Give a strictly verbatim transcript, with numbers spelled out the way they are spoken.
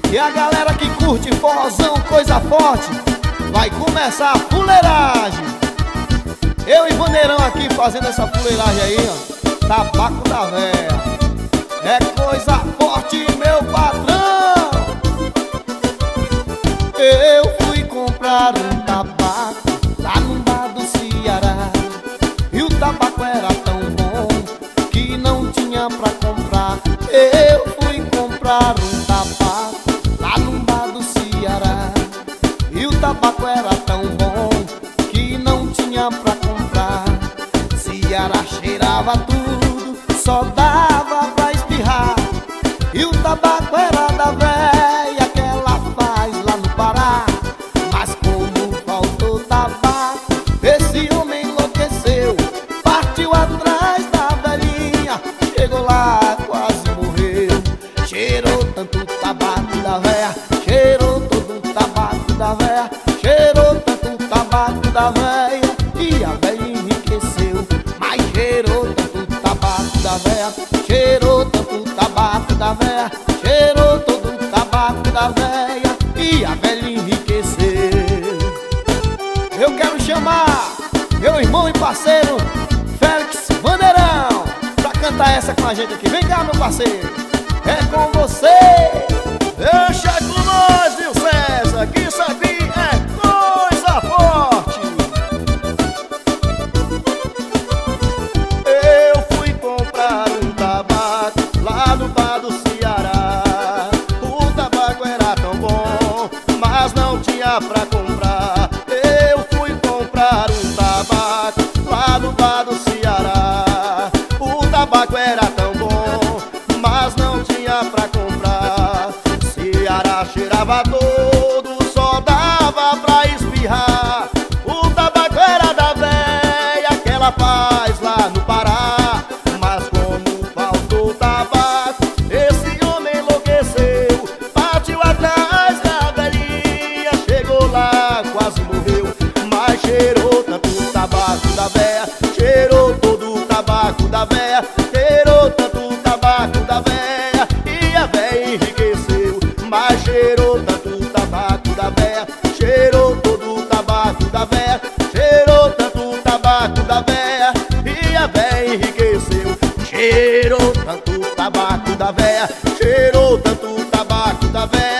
E a galera que curte forrozão, coisa forte, vai começar a fuleiragem. Eu e Vaneirão aqui fazendo essa fuleiragem aí, ó. Tabaco da véia. É coisa forte, meu patrão. Eu fui comprar um tabaco lá no bar do Ceará, e o tabaco era tão bom que não tinha pra comprar. Eu fui comprar um tabaco lá no bar do Ceará, e o tabaco era tão bom que não tinha pra comprar. Ceará cheirava tudo, só dava pra espirrar, e o tabaco era da véia que ela faz lá no Pará. Mas como faltou tabaco, esse homem enlouqueceu, partiu atrás da velhinha, chegou lá, quase morreu. Cheirou tanto tabaco da véia, cheirou todo o tabaco da véia, cheirou tanto tabaco da véia, e a velha enriqueceu. Mas cheirou tanto tabaco da véia, cheirou tanto tabaco da véia, cheirou todo o tabaco da véia, e a velha enriqueceu. Eu quero chamar meu irmão e parceiro Félix Vaneirão pra cantar essa com a gente aqui. Vem cá, meu parceiro, é com você. Deixa com nós, viu, César, que isso aqui é coisa forte. Eu fui comprar um tabaco lá no bar do Ceará. O tabaco era tão bom, mas não tinha pra comprar. Eu fui comprar um tabaco lá no bar do Ceará. O tabaco era tão bom, mas não tinha pra comprar. Ceará cheirava todo, só dava pra espirrar. O tabaco era da véia que ela faz lá no Pará. Mas como faltou tabaco, esse homem enlouqueceu, partiu atrás da velhinha, chegou lá, quase morreu. Mas cheirou tanto o tabaco da véia, cheirou todo o tabaco da véia, cheirou tanto o tabaco da véia, e a véia enriqueceu. Mas cheirou tanto o tabaco da véia, cheirou todo o tabaco da véia, cheirou tanto o tabaco da véia, e a véia enriqueceu. Cheirou tanto o tabaco da véia, cheirou tanto o tabaco da véia,